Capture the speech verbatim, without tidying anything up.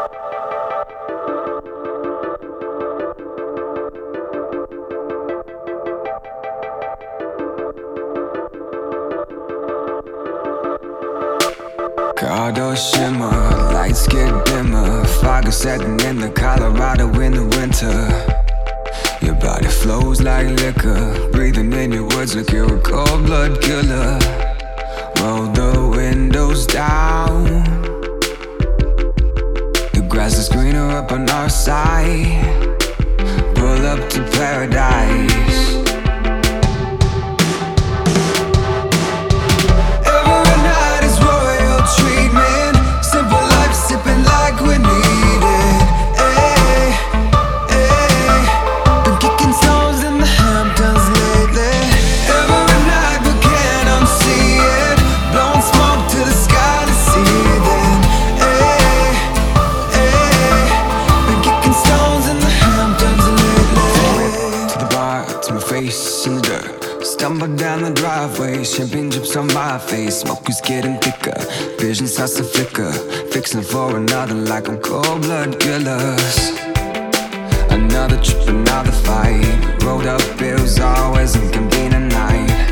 Car door shimmer, lights get dimmer. Fog is setting in the Colorado in the winter. Your body flows like liquor. Breathing in your words like you're a cold blood killer. Roll the windows down. The grass is greener up on our side. Pull up to paradise. In the dirt, stumble down the driveway, champagne drips on my face, smoke is getting thicker, vision starts to flicker, fixing for another like I'm cold blood killers. Another trip, another fight, rolled up bills, always a convenient night.